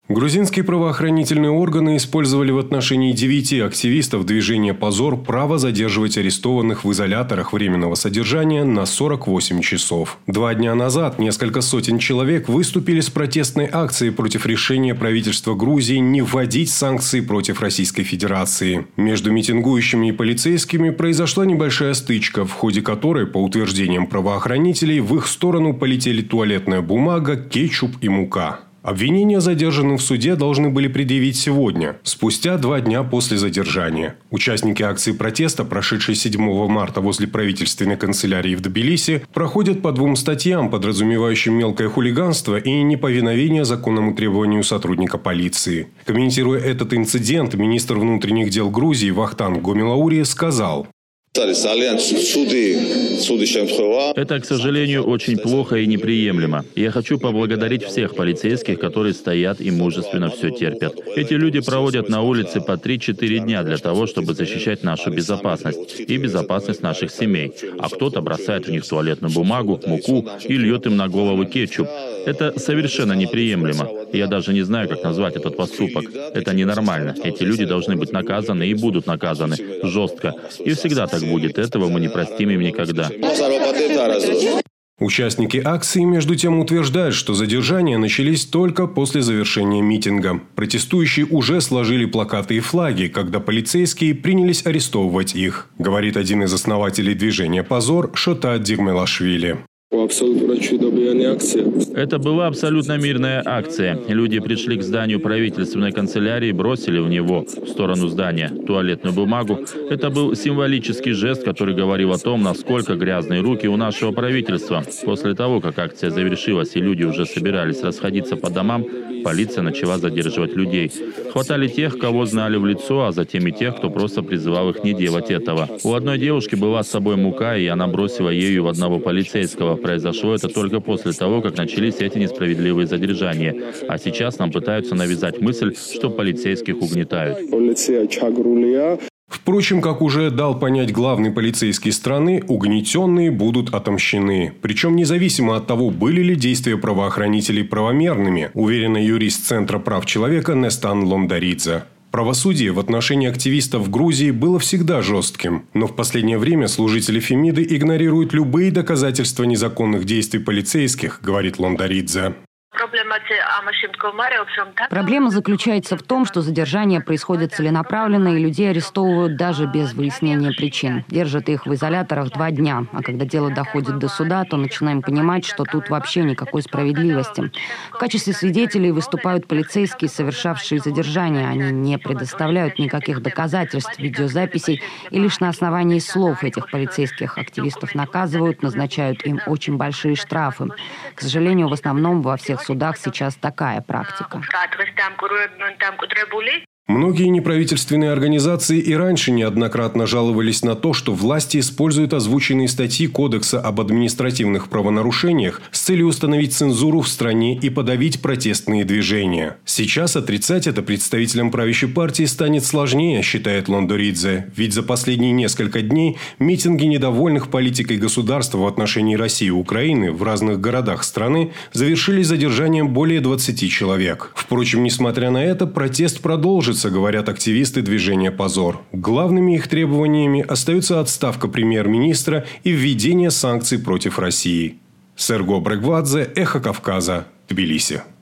Грузинские правоохранительные органы использовали в отношении 9 активистов движения «Позор» право задерживать арестованных в изоляторах временного содержания на 48 часов. 2 дня назад несколько сотен человек выступили с протестной акцией против решения правительства Грузии не вводить санкции против Российской Федерации. Между митингующими и полицейскими произошла небольшая стычка, в ходе которой, по утверждениям правоохранителей, в их сторону полетели туалетная бумага, кетчуп и мука. Обвинения задержанным в суде должны были предъявить сегодня, спустя 2 дня после задержания. Участники акции протеста, прошедшей 7 марта возле правительственной канцелярии в Тбилиси, проходят по 2 статьям, подразумевающим мелкое хулиганство и неповиновение законному требованию сотрудника полиции. Комментируя этот инцидент, министр внутренних дел Грузии Вахтанг Гомилаури сказал: Это, к сожалению, очень плохо и неприемлемо. Я хочу поблагодарить всех полицейских, которые стоят и мужественно все терпят. Эти люди проводят на улице по 3-4 дня для того, чтобы защищать нашу безопасность и безопасность наших семей. А кто-то бросает в них туалетную бумагу, муку и льет им на голову кетчуп. Это совершенно неприемлемо. Я даже не знаю, как назвать этот поступок. Это ненормально. Эти люди должны быть наказаны и будут наказаны жестко. И всегда так будет. Этого мы не простим им никогда. Участники акции, между тем, утверждают, что задержания начались только после завершения митинга. Протестующие уже сложили плакаты и флаги, когда полицейские принялись арестовывать их, говорит один из основателей движения «Позор» Шотат Дигмелашвили. Это была абсолютно мирная акция. Люди пришли к зданию правительственной канцелярии, бросили в него, в сторону здания, туалетную бумагу. Это был символический жест, который говорил о том, насколько грязные руки у нашего правительства. После того, как акция завершилась и люди уже собирались расходиться по домам, полиция начала задерживать людей. Хватали тех, кого знали в лицо, а затем и тех, кто просто призывал их не делать этого. У одной девушки была с собой мука, и она бросила ею в одного полицейского. Произошло это только после того, как начались эти несправедливые задержания. А сейчас нам пытаются навязать мысль, что полицейских угнетают. Впрочем, как уже дал понять главный полицейский страны, угнетенные будут отомщены. Причем независимо от того, были ли действия правоохранителей правомерными, уверена юрист Центра прав человека Нестан Лондаридзе. Правосудие в отношении активистов в Грузии было всегда жестким, но в последнее время служители Фемиды игнорируют любые доказательства незаконных действий полицейских, говорит Лондаридзе. Проблема заключается в том, что задержания происходят целенаправленно, и людей арестовывают даже без выяснения причин. Держат их в изоляторах 2 дня, а когда дело доходит до суда, то начинаем понимать, что тут вообще никакой справедливости. В качестве свидетелей выступают полицейские, совершавшие задержания. Они не предоставляют никаких доказательств, видеозаписей, и лишь на основании слов этих полицейских активистов наказывают, назначают им очень большие штрафы. К сожалению, в основном во всех судах сейчас такая практика. Многие неправительственные организации и раньше неоднократно жаловались на то, что власти используют озвученные статьи Кодекса об административных правонарушениях с целью установить цензуру в стране и подавить протестные движения. Сейчас отрицать это представителям правящей партии станет сложнее, считает Лондаридзе, ведь за последние несколько дней митинги недовольных политикой государства в отношении России и Украины в разных городах страны завершились задержанием более 20 человек. Впрочем, несмотря на это, протест продолжится, говорят активисты движения «Позор». Главными их требованиями остаются отставка премьер-министра и введение санкций против России. Серго Брегвадзе, Эхо Кавказа, Тбилиси.